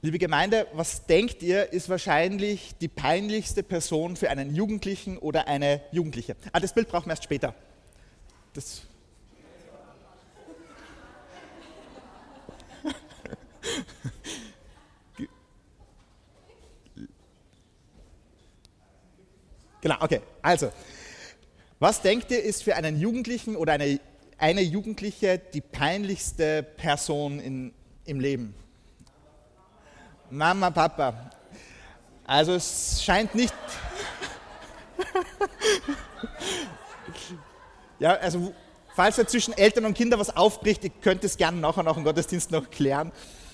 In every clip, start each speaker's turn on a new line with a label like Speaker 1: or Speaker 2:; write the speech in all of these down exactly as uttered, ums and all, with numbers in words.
Speaker 1: Liebe Gemeinde, was denkt ihr, ist wahrscheinlich die peinlichste Person für einen Jugendlichen oder eine Jugendliche? Ah, das Bild brauchen wir erst später. Das Genau, okay. Also, was denkt ihr, ist für einen Jugendlichen oder eine, eine Jugendliche die peinlichste Person in, im Leben? Mama, Papa. Also es scheint nicht... ja, also falls ja zwischen Eltern und Kindern was aufbricht, ihr könnt es gerne nachher nach dem Gottesdienst noch klären.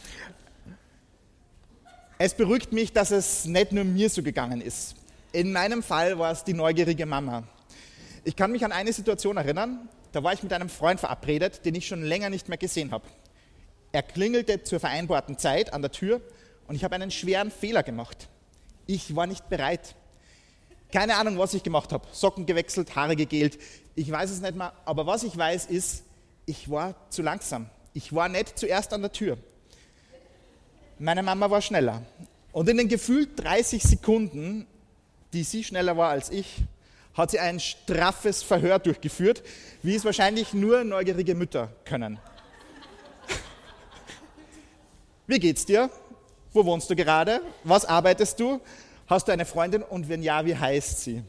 Speaker 1: Es beruhigt mich, dass es nicht nur mir so gegangen ist. In meinem Fall war es die neugierige Mama. Ich kann mich an eine Situation erinnern, da war ich mit einem Freund verabredet, den ich schon länger nicht mehr gesehen habe. Er klingelte zur vereinbarten Zeit an der Tür und ich habe einen schweren Fehler gemacht. Ich war nicht bereit. Keine Ahnung, was ich gemacht habe. Socken gewechselt, Haare gegelt, ich weiß es nicht mehr, aber was ich weiß ist, ich war zu langsam. Ich war nicht zuerst an der Tür. Meine Mama war schneller. Und in den gefühlt dreißig Sekunden, die sie schneller war als ich, hat sie ein straffes Verhör durchgeführt, wie es wahrscheinlich nur neugierige Mütter können. Wie geht's dir? Wo wohnst du gerade? Was arbeitest du? Hast du eine Freundin? Und wenn ja, wie heißt sie?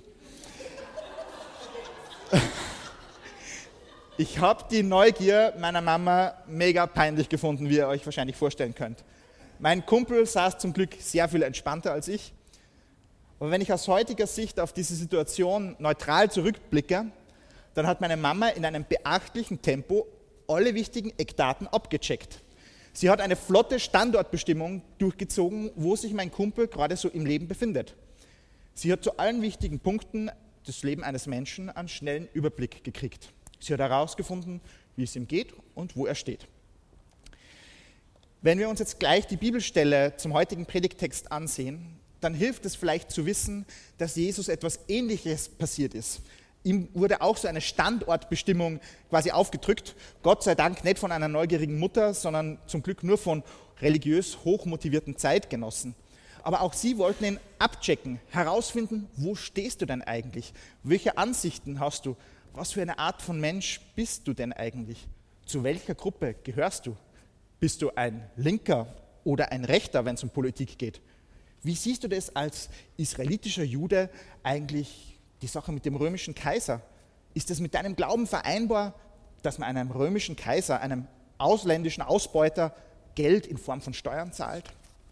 Speaker 1: Ich habe die Neugier meiner Mama mega peinlich gefunden, wie ihr euch wahrscheinlich vorstellen könnt. Mein Kumpel saß zum Glück sehr viel entspannter als ich. Aber wenn ich aus heutiger Sicht auf diese Situation neutral zurückblicke, dann hat meine Mama in einem beachtlichen Tempo alle wichtigen Eckdaten abgecheckt. Sie hat eine flotte Standortbestimmung durchgezogen, wo sich mein Kumpel gerade so im Leben befindet. Sie hat zu allen wichtigen Punkten des Lebens eines Menschen einen schnellen Überblick gekriegt. Sie hat herausgefunden, wie es ihm geht und wo er steht. Wenn wir uns jetzt gleich die Bibelstelle zum heutigen Predigttext ansehen, dann hilft es vielleicht zu wissen, dass Jesus etwas Ähnliches passiert ist. Ihm wurde auch so eine Standortbestimmung quasi aufgedrückt. Gott sei Dank nicht von einer neugierigen Mutter, sondern zum Glück nur von religiös hochmotivierten Zeitgenossen. Aber auch sie wollten ihn abchecken, herausfinden, wo stehst du denn eigentlich? Welche Ansichten hast du? Was für eine Art von Mensch bist du denn eigentlich? Zu welcher Gruppe gehörst du? Bist du ein Linker oder ein Rechter, wenn es um Politik geht? Wie siehst du das als israelitischer Jude eigentlich, die Sache mit dem römischen Kaiser? Ist es mit deinem Glauben vereinbar, dass man einem römischen Kaiser, einem ausländischen Ausbeuter, Geld in Form von Steuern zahlt?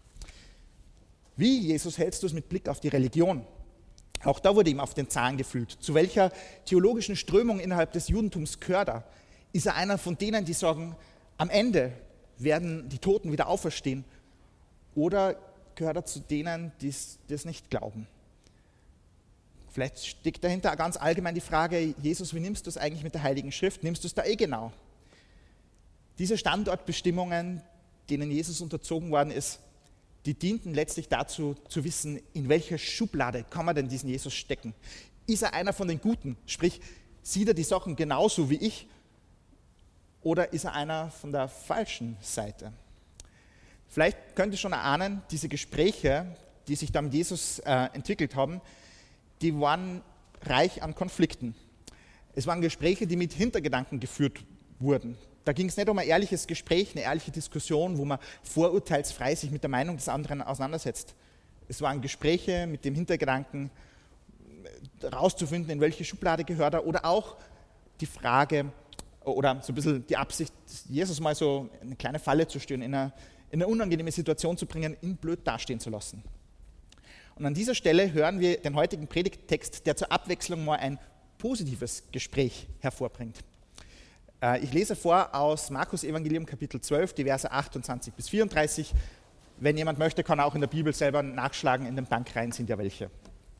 Speaker 1: Wie, Jesus, hältst du es mit Blick auf die Religion? Auch da wurde ihm auf den Zahn gefühlt. Zu welcher theologischen Strömung innerhalb des Judentums gehört er? Ist er einer von denen, die sagen, am Ende werden die Toten wieder auferstehen? Oder gehört er zu denen, die das nicht glauben? Vielleicht steckt dahinter ganz allgemein die Frage, Jesus, wie nimmst du es eigentlich mit der Heiligen Schrift? Nimmst du es da eh genau? Diese Standortbestimmungen, denen Jesus unterzogen worden ist, die dienten letztlich dazu, zu wissen, in welche Schublade kann man denn diesen Jesus stecken? Ist er einer von den Guten? Sprich, sieht er die Sachen genauso wie ich? Oder ist er einer von der falschen Seite? Vielleicht könnt ihr schon erahnen, diese Gespräche, die sich da mit Jesus äh, entwickelt haben, die waren reich an Konflikten. Es waren Gespräche, die mit Hintergedanken geführt wurden. Da ging es nicht um ein ehrliches Gespräch, eine ehrliche Diskussion, wo man vorurteilsfrei sich mit der Meinung des anderen auseinandersetzt. Es waren Gespräche mit dem Hintergedanken, herauszufinden, in welche Schublade gehört er, oder auch die Frage, oder so ein bisschen die Absicht, Jesus mal so eine kleine Falle zu stellen, in eine, in eine unangenehme Situation zu bringen, ihn blöd dastehen zu lassen. Und an dieser Stelle hören wir den heutigen Predigttext, der zur Abwechslung mal ein positives Gespräch hervorbringt. Ich lese vor aus Markus Evangelium Kapitel zwölf, die Verse achtundzwanzig bis vierunddreißig. Wenn jemand möchte, kann er auch in der Bibel selber nachschlagen, in den Bankreihen sind ja welche.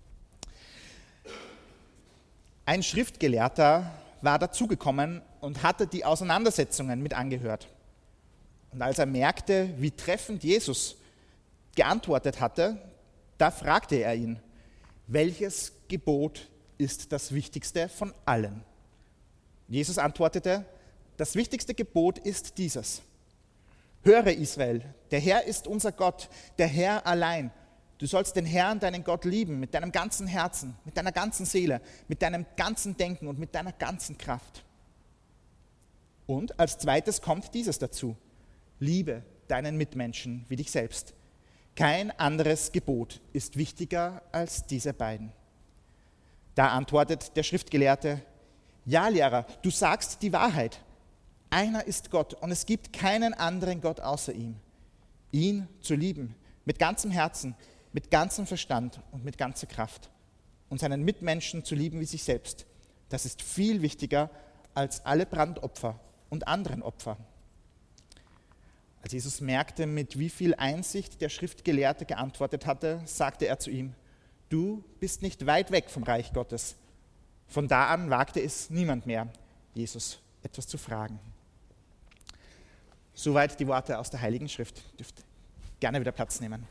Speaker 1: Ein Schriftgelehrter war dazugekommen und hatte die Auseinandersetzungen mit angehört. Und als er merkte, wie treffend Jesus geantwortet hatte, da fragte er ihn, welches Gebot ist das wichtigste von allen? Jesus antwortete, das wichtigste Gebot ist dieses: Höre Israel, der Herr ist unser Gott, der Herr allein. Du sollst den Herrn, deinen Gott lieben, mit deinem ganzen Herzen, mit deiner ganzen Seele, mit deinem ganzen Denken und mit deiner ganzen Kraft. Und als zweites kommt dieses dazu. Liebe deinen Mitmenschen wie dich selbst. Kein anderes Gebot ist wichtiger als diese beiden. Da antwortet der Schriftgelehrte, ja, Lehrer, du sagst die Wahrheit. Einer ist Gott und es gibt keinen anderen Gott außer ihm. Ihn zu lieben, mit ganzem Herzen, mit ganzem Verstand und mit ganzer Kraft. Und seinen Mitmenschen zu lieben wie sich selbst. Das ist viel wichtiger als alle Brandopfer und anderen Opfer. Als Jesus merkte, mit wie viel Einsicht der Schriftgelehrte geantwortet hatte, sagte er zu ihm, du bist nicht weit weg vom Reich Gottes. Von da an wagte es niemand mehr, Jesus etwas zu fragen. Soweit die Worte aus der Heiligen Schrift. Ihr dürft gerne wieder Platz nehmen.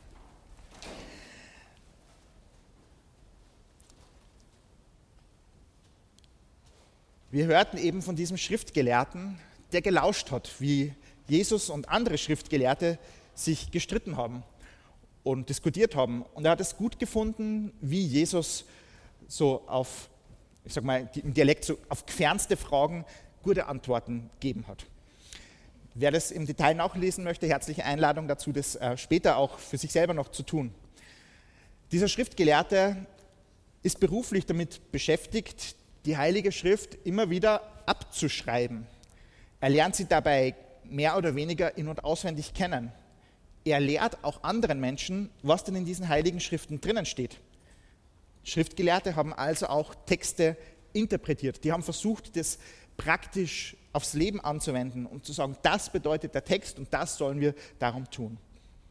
Speaker 1: Wir hörten eben von diesem Schriftgelehrten, der gelauscht hat, wie Jesus und andere Schriftgelehrte sich gestritten haben und diskutiert haben. Und er hat es gut gefunden, wie Jesus so auf, ich sag mal, im Dialekt so auf fernste Fragen gute Antworten gegeben hat. Wer das im Detail nachlesen möchte, herzliche Einladung dazu, das äh, später auch für sich selber noch zu tun. Dieser Schriftgelehrte ist beruflich damit beschäftigt, die Heilige Schrift immer wieder abzuschreiben. Er lernt sie dabei mehr oder weniger in- und auswendig kennen. Er lehrt auch anderen Menschen, was denn in diesen Heiligen Schriften drinnen steht. Schriftgelehrte haben also auch Texte interpretiert. Die haben versucht, das praktisch aufs Leben anzuwenden und zu sagen, das bedeutet der Text und das sollen wir darum tun.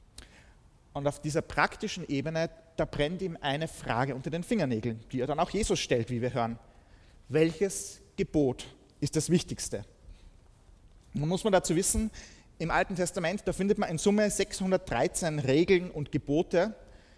Speaker 1: Und auf dieser praktischen Ebene, da brennt ihm eine Frage unter den Fingernägeln, die er dann auch Jesus stellt, wie wir hören. Welches Gebot ist das Wichtigste? Nun muss man dazu wissen, im Alten Testament, da findet man in Summe sechshundertdreizehn Regeln und Gebote.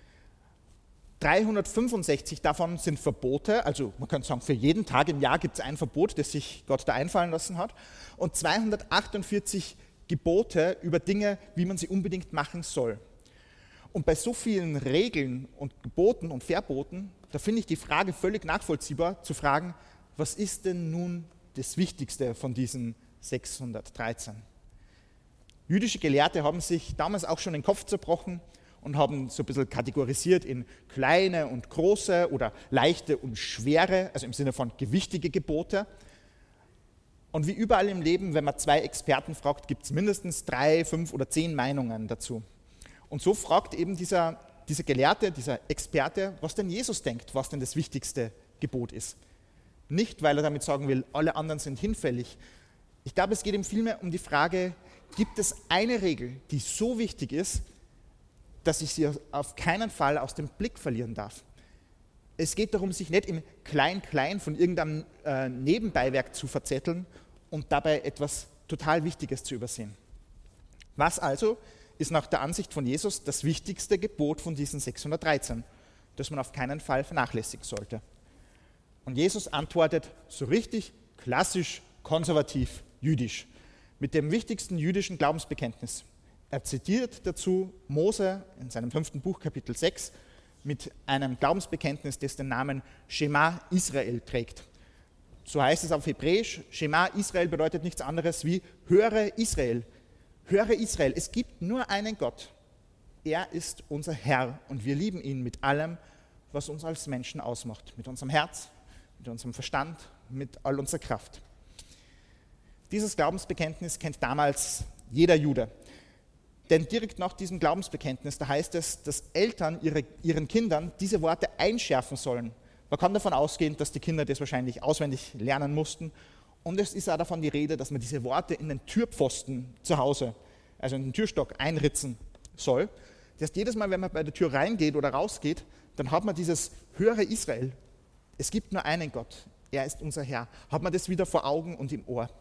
Speaker 1: dreihundertfünfundsechzig davon sind Verbote, also man könnte sagen, für jeden Tag im Jahr gibt es ein Verbot, das sich Gott da einfallen lassen hat. Und zweihundertachtundvierzig Gebote über Dinge, wie man sie unbedingt machen soll. Und bei so vielen Regeln und Geboten und Verboten, da finde ich die Frage völlig nachvollziehbar, zu fragen, was ist denn nun das Wichtigste von diesen sechshundertdreizehn? Jüdische Gelehrte haben sich damals auch schon den Kopf zerbrochen und haben so ein bisschen kategorisiert in kleine und große oder leichte und schwere, also im Sinne von gewichtige Gebote. Und wie überall im Leben, wenn man zwei Experten fragt, gibt es mindestens drei, fünf oder zehn Meinungen dazu. Und so fragt eben dieser, dieser Gelehrte, dieser Experte, was denn Jesus denkt, was denn das wichtigste Gebot ist. Nicht, weil er damit sagen will, alle anderen sind hinfällig. Ich glaube, es geht ihm vielmehr um die Frage, gibt es eine Regel, die so wichtig ist, dass ich sie auf keinen Fall aus dem Blick verlieren darf. Es geht darum, sich nicht im Klein-Klein von irgendeinem äh, Nebenbeiwerk zu verzetteln und dabei etwas total Wichtiges zu übersehen. Was also ist nach der Ansicht von Jesus das wichtigste Gebot von diesen sechshundertdreizehn, das man auf keinen Fall vernachlässigen sollte? Und Jesus antwortet so richtig klassisch, konservativ, jüdisch, mit dem wichtigsten jüdischen Glaubensbekenntnis. Er zitiert dazu Mose in seinem fünften Buch, Kapitel sechs, mit einem Glaubensbekenntnis, das den Namen Shema Israel trägt. So heißt es auf Hebräisch, Shema Israel bedeutet nichts anderes wie höre Israel. Höre Israel, es gibt nur einen Gott. Er ist unser Herr und wir lieben ihn mit allem, was uns als Menschen ausmacht. Mit unserem Herz, mit unserem Verstand, mit all unserer Kraft. Dieses Glaubensbekenntnis kennt damals jeder Jude. Denn direkt nach diesem Glaubensbekenntnis, da heißt es, dass Eltern ihre, ihren Kindern diese Worte einschärfen sollen. Man kann davon ausgehen, dass die Kinder das wahrscheinlich auswendig lernen mussten. Und es ist auch davon die Rede, dass man diese Worte in den Türpfosten zu Hause, also in den Türstock, einritzen soll. Das heißt, jedes Mal, wenn man bei der Tür reingeht oder rausgeht, dann hat man dieses Höre Israel. Es gibt nur einen Gott, er ist unser Herr. Hat man das wieder vor Augen und im Ohr.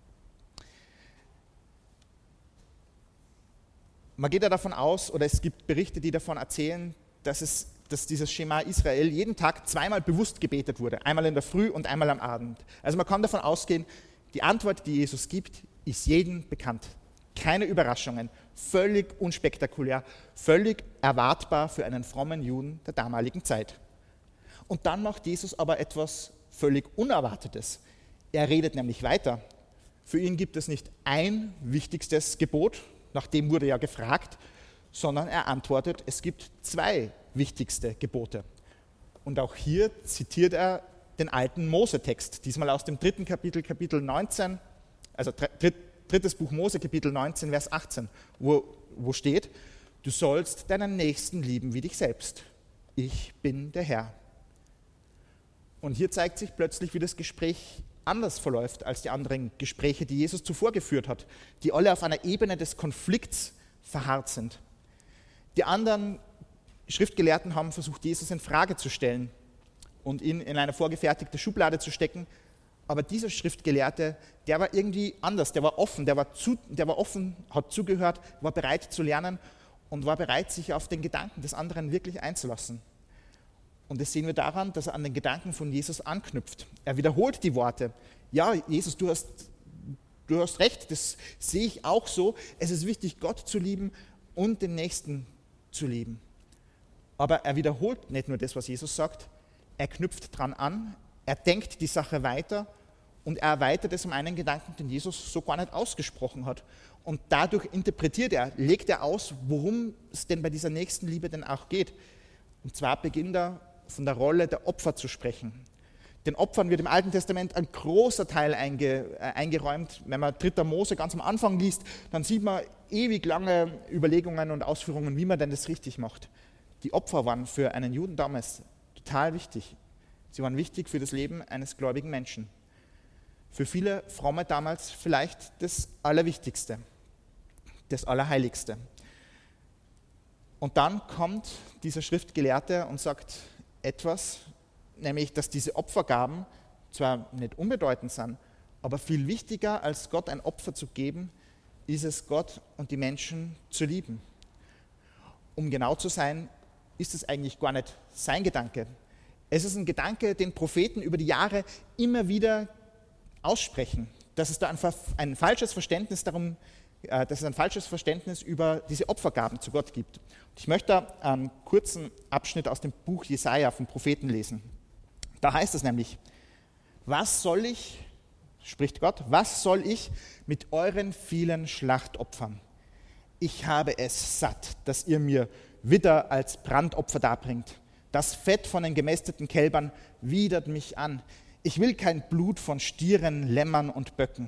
Speaker 1: Man geht ja davon aus, oder es gibt Berichte, die davon erzählen, dass, es, dass dieses Schema Israel jeden Tag zweimal bewusst gebetet wurde, einmal in der Früh und einmal am Abend. Also man kann davon ausgehen, die Antwort, die Jesus gibt, ist jedem bekannt. Keine Überraschungen, völlig unspektakulär, völlig erwartbar für einen frommen Juden der damaligen Zeit. Und dann macht Jesus aber etwas völlig Unerwartetes. Er redet nämlich weiter. Für ihn gibt es nicht ein wichtigstes Gebot, nach dem wurde ja gefragt, sondern er antwortet, es gibt zwei wichtigste Gebote. Und auch hier zitiert er den alten Mose-Text, diesmal aus dem dritten Kapitel, Kapitel neunzehn, also dritt, drittes Buch Mose, Kapitel neunzehn, Vers achtzehn, wo, wo steht, du sollst deinen Nächsten lieben wie dich selbst. Ich bin der Herr. Und hier zeigt sich plötzlich, wie das Gespräch anders verläuft als die anderen Gespräche, die Jesus zuvor geführt hat, die alle auf einer Ebene des Konflikts verharrt sind. Die anderen Schriftgelehrten haben versucht, Jesus in Frage zu stellen und ihn in eine vorgefertigte Schublade zu stecken. Aber dieser Schriftgelehrte, der war irgendwie anders, der war offen, der war, zu, der war offen, hat zugehört, war bereit zu lernen und war bereit, sich auf den Gedanken des anderen wirklich einzulassen. Und das sehen wir daran, dass er an den Gedanken von Jesus anknüpft. Er wiederholt die Worte. Ja, Jesus, du hast, du hast recht, das sehe ich auch so. Es ist wichtig, Gott zu lieben und den Nächsten zu lieben. Aber er wiederholt nicht nur das, was Jesus sagt, er knüpft dran an, er denkt die Sache weiter und er erweitert es um einen Gedanken, den Jesus so gar nicht ausgesprochen hat. Und dadurch interpretiert er, legt er aus, worum es denn bei dieser Nächstenliebe denn auch geht. Und zwar beginnt er von der Rolle der Opfer zu sprechen. Den Opfern wird im Alten Testament ein großer Teil einge, äh, eingeräumt. Wenn man dritter Mose ganz am Anfang liest, dann sieht man ewig lange Überlegungen und Ausführungen, wie man denn das richtig macht. Die Opfer waren für einen Juden damals total wichtig. Sie waren wichtig für das Leben eines gläubigen Menschen. Für viele Fromme damals vielleicht das Allerwichtigste, das Allerheiligste. Und dann kommt dieser Schriftgelehrte und sagt etwas, nämlich, dass diese Opfergaben zwar nicht unbedeutend sind, aber viel wichtiger als Gott ein Opfer zu geben, ist es, Gott und die Menschen zu lieben. Um genau zu sein, ist es eigentlich gar nicht sein Gedanke. Es ist ein Gedanke, den Propheten über die Jahre immer wieder aussprechen, dass es da ein, ein falsches Verständnis darum, äh, dass es ein falsches Verständnis über diese Opfergaben zu Gott gibt. Und ich möchte da einen kurzen Abschnitt aus dem Buch Jesaja vom Propheten lesen. Da heißt es nämlich, was soll ich, spricht Gott, was soll ich mit euren vielen Schlachtopfern? Ich habe es satt, dass ihr mir Widder als Brandopfer darbringt. Das Fett von den gemästeten Kälbern widert mich an. Ich will kein Blut von Stieren, Lämmern und Böcken.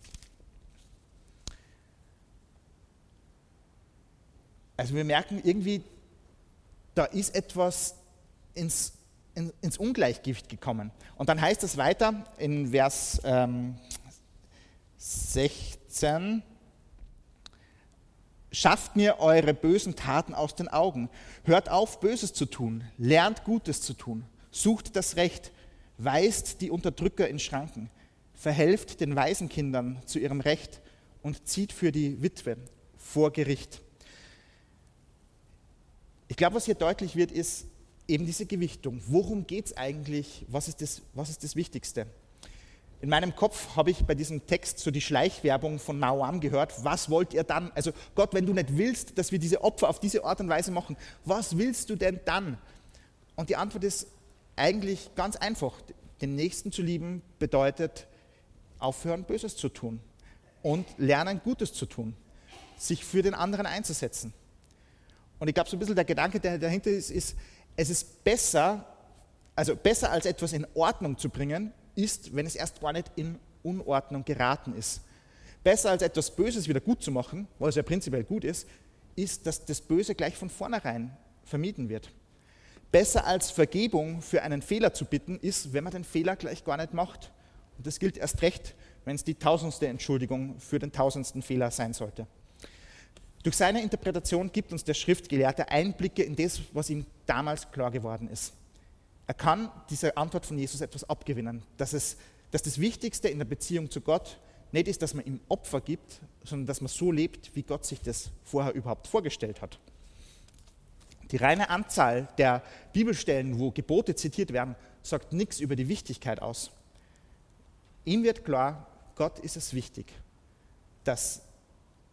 Speaker 1: Also wir merken irgendwie, da ist etwas ins, in, ins Ungleichgewicht gekommen. Und dann heißt es weiter in Vers ähm, sechzehn, schafft mir eure bösen Taten aus den Augen. Hört auf, Böses zu tun. Lernt Gutes zu tun. Sucht das Recht. Weist die Unterdrücker in Schranken. Verhelft den Waisenkindern zu ihrem Recht und zieht für die Witwe vor Gericht. Ich glaube, was hier deutlich wird, ist eben diese Gewichtung. Worum geht es eigentlich? Was ist das, was ist das Wichtigste? In meinem Kopf habe ich bei diesem Text so die Schleichwerbung von Mauam gehört. Was wollt ihr dann? Also Gott, wenn du nicht willst, dass wir diese Opfer auf diese Art und Weise machen, was willst du denn dann? Und die Antwort ist eigentlich ganz einfach. Den Nächsten zu lieben bedeutet aufhören, Böses zu tun und lernen, Gutes zu tun, sich für den anderen einzusetzen. Und ich glaube, so ein bisschen der Gedanke, der dahinter ist, ist, es ist besser, also besser als etwas in Ordnung zu bringen, ist, wenn es erst gar nicht in Unordnung geraten ist. Besser als etwas Böses wieder gut zu machen, was ja prinzipiell gut ist, ist, dass das Böse gleich von vornherein vermieden wird. Besser als Vergebung für einen Fehler zu bitten, ist, wenn man den Fehler gleich gar nicht macht. Und das gilt erst recht, wenn es die tausendste Entschuldigung für den tausendsten Fehler sein sollte. Durch seine Interpretation gibt uns der Schriftgelehrte Einblicke in das, was ihm damals klar geworden ist. Er kann dieser Antwort von Jesus etwas abgewinnen, dass, es, dass das Wichtigste in der Beziehung zu Gott nicht ist, dass man ihm Opfer gibt, sondern dass man so lebt, wie Gott sich das vorher überhaupt vorgestellt hat. Die reine Anzahl der Bibelstellen, wo Gebote zitiert werden, sagt nichts über die Wichtigkeit aus. Ihm wird klar, Gott ist es wichtig, dass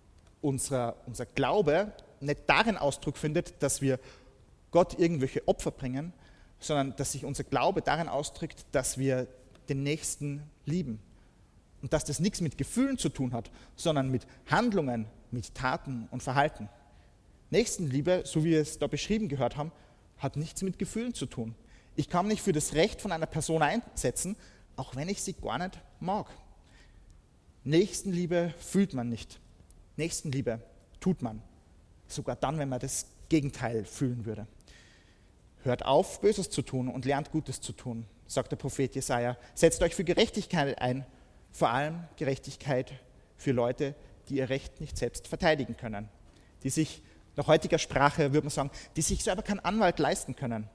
Speaker 1: unser, unser Glaube nicht darin Ausdruck findet, dass wir Gott irgendwelche Opfer bringen, sondern dass sich unser Glaube darin ausdrückt, dass wir den Nächsten lieben. Und dass das nichts mit Gefühlen zu tun hat, sondern mit Handlungen, mit Taten und Verhalten. Nächstenliebe, so wie wir es da beschrieben gehört haben, hat nichts mit Gefühlen zu tun. Ich kann mich für das Recht von einer Person einsetzen, auch wenn ich sie gar nicht mag. Nächstenliebe fühlt man nicht. Nächstenliebe tut man. Sogar dann, wenn man das Gegenteil fühlen würde. Hört auf, Böses zu tun und lernt Gutes zu tun, sagt der Prophet Jesaja. Setzt euch für Gerechtigkeit ein, vor allem Gerechtigkeit für Leute, die ihr Recht nicht selbst verteidigen können. Die sich, nach heutiger Sprache würde man sagen, die sich selber keinen Anwalt leisten können.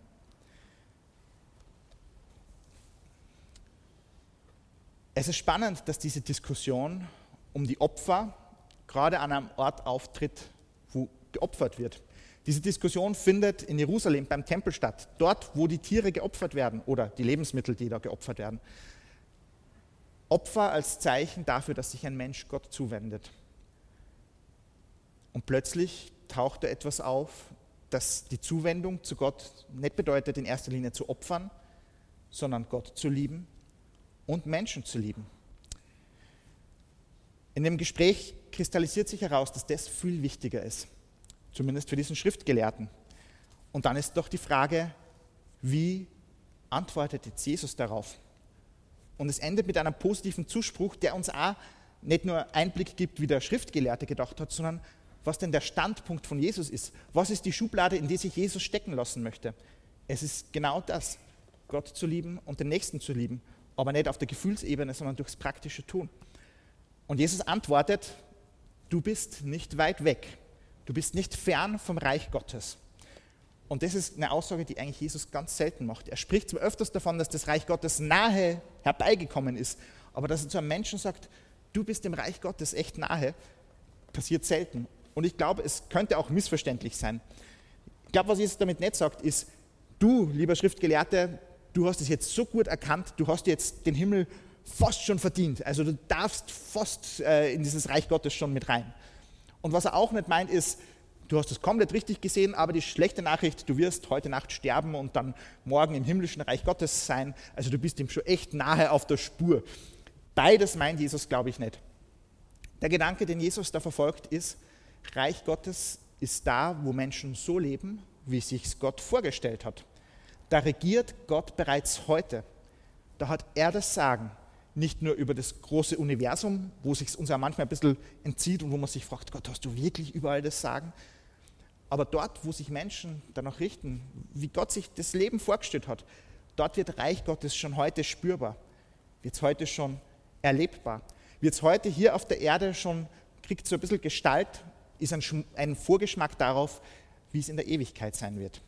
Speaker 1: Es ist spannend, dass diese Diskussion um die Opfer gerade an einem Ort auftritt, wo geopfert wird. Diese Diskussion findet in Jerusalem beim Tempel statt, dort, wo die Tiere geopfert werden oder die Lebensmittel, die da geopfert werden. Opfer als Zeichen dafür, dass sich ein Mensch Gott zuwendet. Und plötzlich taucht da etwas auf, dass die Zuwendung zu Gott nicht bedeutet, in erster Linie zu opfern, sondern Gott zu lieben und Menschen zu lieben. In dem Gespräch kristallisiert sich heraus, dass das viel wichtiger ist, zumindest für diesen Schriftgelehrten. Und dann ist doch die Frage, wie antwortet jetzt Jesus darauf? Und es endet mit einem positiven Zuspruch, der uns auch nicht nur Einblick gibt, wie der Schriftgelehrte gedacht hat, sondern was denn der Standpunkt von Jesus ist. Was ist die Schublade, in die sich Jesus stecken lassen möchte? Es ist genau das, Gott zu lieben und den Nächsten zu lieben, aber nicht auf der Gefühlsebene, sondern durchs praktische Tun. Und Jesus antwortet, du bist nicht weit weg, du bist nicht fern vom Reich Gottes. Und das ist eine Aussage, die eigentlich Jesus ganz selten macht. Er spricht zwar öfters davon, dass das Reich Gottes nahe herbeigekommen ist, aber dass er zu einem Menschen sagt, du bist dem Reich Gottes echt nahe, passiert selten. Und ich glaube, es könnte auch missverständlich sein. Ich glaube, was Jesus damit nicht sagt, ist, du, lieber Schriftgelehrte, du hast es jetzt so gut erkannt, du hast jetzt den Himmel fast schon verdient. Also du darfst fast äh, in dieses Reich Gottes schon mit rein. Und was er auch nicht meint, ist, du hast es komplett richtig gesehen, aber die schlechte Nachricht, du wirst heute Nacht sterben und dann morgen im himmlischen Reich Gottes sein. Also du bist ihm schon echt nahe auf der Spur. Beides meint Jesus, glaube ich, nicht. Der Gedanke, den Jesus da verfolgt, ist, Reich Gottes ist da, wo Menschen so leben, wie sich Gott vorgestellt hat. Da regiert Gott bereits heute. Da hat er das Sagen. Nicht nur über das große Universum, wo sich uns ja manchmal ein bisschen entzieht und wo man sich fragt, Gott, hast du wirklich überall das Sagen? Aber dort, wo sich Menschen danach richten, wie Gott sich das Leben vorgestellt hat, dort wird Reich Gottes schon heute spürbar, wird es heute schon erlebbar, wird es heute hier auf der Erde schon, kriegt so ein bisschen Gestalt, ist ein, ein Vorgeschmack darauf, wie es in der Ewigkeit sein wird.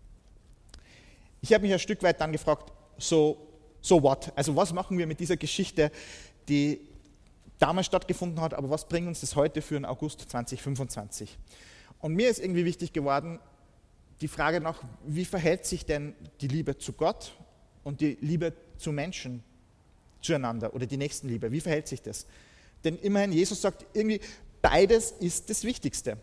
Speaker 1: Ich habe mich ein Stück weit dann gefragt, so, so what? Also was machen wir mit dieser Geschichte, die damals stattgefunden hat, aber was bringt uns das heute für den August zwanzig fünfundzwanzig? Und mir ist irgendwie wichtig geworden, die Frage nach, wie verhält sich denn die Liebe zu Gott und die Liebe zu Menschen zueinander oder die Nächstenliebe, wie verhält sich das? Denn immerhin, Jesus sagt irgendwie, beides ist das Wichtigste.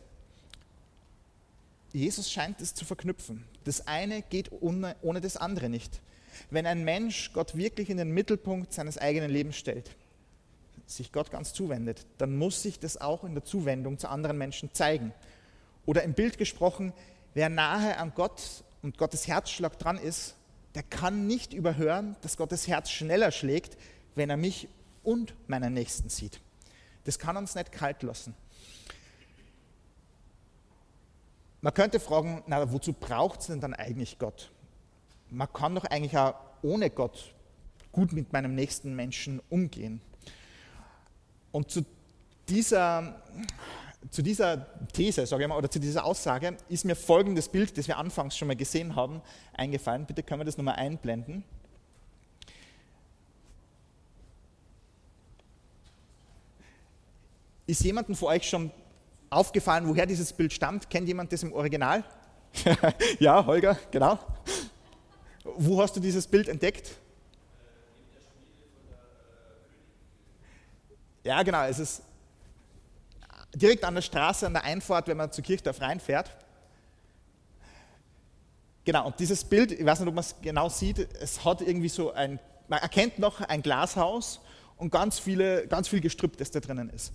Speaker 1: Jesus scheint es zu verknüpfen. Das eine geht ohne, ohne das andere nicht. Wenn ein Mensch Gott wirklich in den Mittelpunkt seines eigenen Lebens stellt, sich Gott ganz zuwendet, dann muss sich das auch in der Zuwendung zu anderen Menschen zeigen. Oder im Bild gesprochen, wer nahe an Gott und Gottes Herzschlag dran ist, der kann nicht überhören, dass Gottes Herz schneller schlägt, wenn er mich und meinen Nächsten sieht. Das kann uns nicht kalt lassen. Man könnte fragen, na, wozu braucht es denn dann eigentlich Gott? Man kann doch eigentlich auch ohne Gott gut mit meinem nächsten Menschen umgehen. Und zu dieser, zu dieser These, sage ich mal, oder zu dieser Aussage ist mir folgendes Bild, das wir anfangs schon mal gesehen haben, eingefallen. Bitte können wir das nochmal einblenden. Ist jemandem von euch schon aufgefallen, woher dieses Bild stammt? Kennt jemand das im Original? Ja, Holger, genau. Wo hast du dieses Bild entdeckt? Ja, genau, es ist, direkt an der Straße, an der Einfahrt, wenn man zur Kirchdorf reinfährt. Genau, und dieses Bild, ich weiß nicht, ob man es genau sieht, es hat irgendwie so ein, man erkennt noch ein Glashaus und ganz, viele, ganz viel Gestrüpp, das da drinnen ist.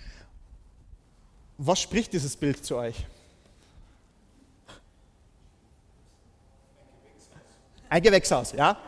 Speaker 1: Was spricht dieses Bild zu euch? Ein Gewächshaus, ja.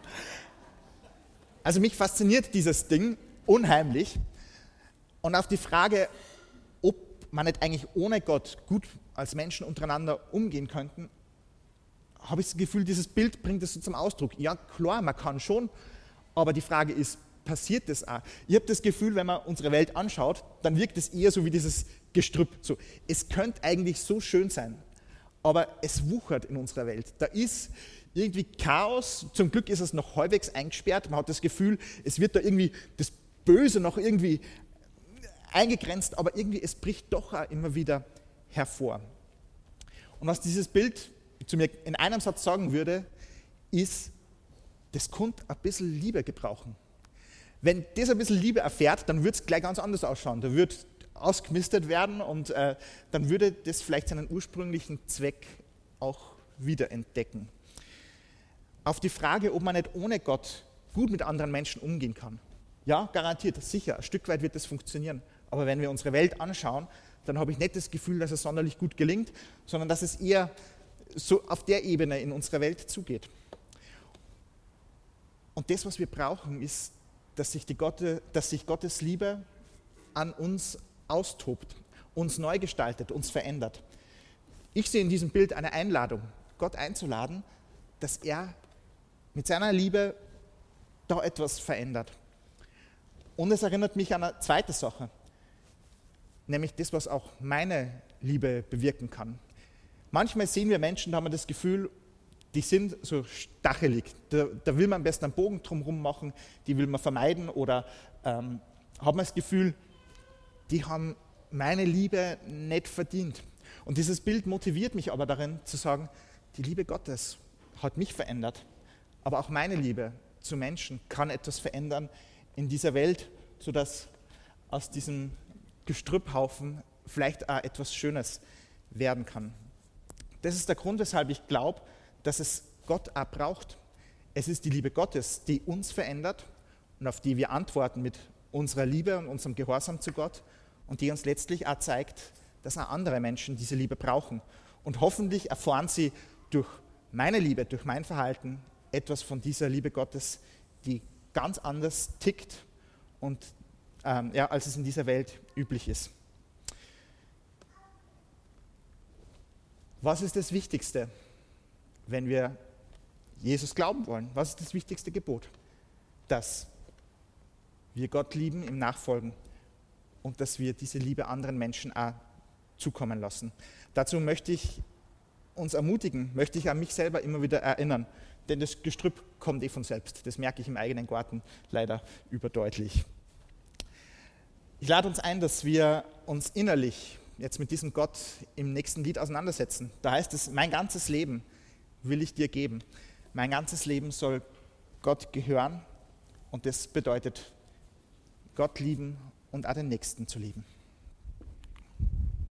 Speaker 1: Also mich fasziniert dieses Ding unheimlich. Und auf die Frage, ob man nicht eigentlich ohne Gott gut als Menschen untereinander umgehen könnten, habe ich das Gefühl, dieses Bild bringt es so zum Ausdruck. Ja, klar, man kann schon, aber die Frage ist, passiert das auch? Ich habe das Gefühl, wenn man unsere Welt anschaut, dann wirkt es eher so wie dieses Gestrüpp. So, es könnte eigentlich so schön sein, aber es wuchert in unserer Welt. Da ist irgendwie Chaos, zum Glück ist es noch halbwegs eingesperrt, man hat das Gefühl, es wird da irgendwie das Böse noch irgendwie eingegrenzt, aber irgendwie es bricht doch auch immer wieder hervor. Und was dieses Bild zu mir in einem Satz sagen würde, ist, das könnte ein bisschen Liebe gebrauchen. Wenn das ein bisschen Liebe erfährt, dann würde es gleich ganz anders ausschauen. Da würde ausgemistet werden und äh, dann würde das vielleicht seinen ursprünglichen Zweck auch wiederentdecken. Auf die Frage, ob man nicht ohne Gott gut mit anderen Menschen umgehen kann. Ja, garantiert, sicher, ein Stück weit wird das funktionieren. Aber wenn wir unsere Welt anschauen, dann habe ich nicht das Gefühl, dass es sonderlich gut gelingt, sondern dass es eher so auf der Ebene in unserer Welt zugeht. Und das, was wir brauchen, ist, dass sich, die Gott, dass sich Gottes Liebe an uns austobt, uns neu gestaltet, uns verändert. Ich sehe in diesem Bild eine Einladung, Gott einzuladen, dass er mit seiner Liebe da etwas verändert. Und es erinnert mich an eine zweite Sache, nämlich das, was auch meine Liebe bewirken kann. Manchmal sehen wir Menschen, da haben wir das Gefühl, die sind so stachelig. Da, da will man am besten einen Bogen drumherum machen, die will man vermeiden oder ähm, haben wir das Gefühl, die haben meine Liebe nicht verdient. Und dieses Bild motiviert mich aber darin zu sagen, die Liebe Gottes hat mich verändert, aber auch meine Liebe zu Menschen kann etwas verändern in dieser Welt, sodass aus diesem Gestrüpphaufen vielleicht auch etwas Schönes werden kann. Das ist der Grund, weshalb ich glaube, dass es Gott auch braucht. Es ist die Liebe Gottes, die uns verändert und auf die wir antworten mit unserer Liebe und unserem Gehorsam zu Gott und die uns letztlich auch zeigt, dass auch andere Menschen diese Liebe brauchen. Und hoffentlich erfahren sie durch meine Liebe, durch mein Verhalten etwas von dieser Liebe Gottes, die ganz anders tickt und, ähm, ja, als es in dieser Welt üblich ist. Was ist das Wichtigste, wenn wir Jesus glauben wollen? Was ist das wichtigste Gebot? Dass wir Gott lieben im Nachfolgen und dass wir diese Liebe anderen Menschen auch zukommen lassen. Dazu möchte ich uns ermutigen, möchte ich an mich selber immer wieder erinnern, denn das Gestrüpp kommt eh von selbst. Das merke ich im eigenen Garten leider überdeutlich. Ich lade uns ein, dass wir uns innerlich jetzt mit diesem Gott im nächsten Lied auseinandersetzen. Da heißt es, mein ganzes Leben will ich dir geben. Mein ganzes Leben soll Gott gehören und das bedeutet, Gott lieben und auch den Nächsten zu lieben.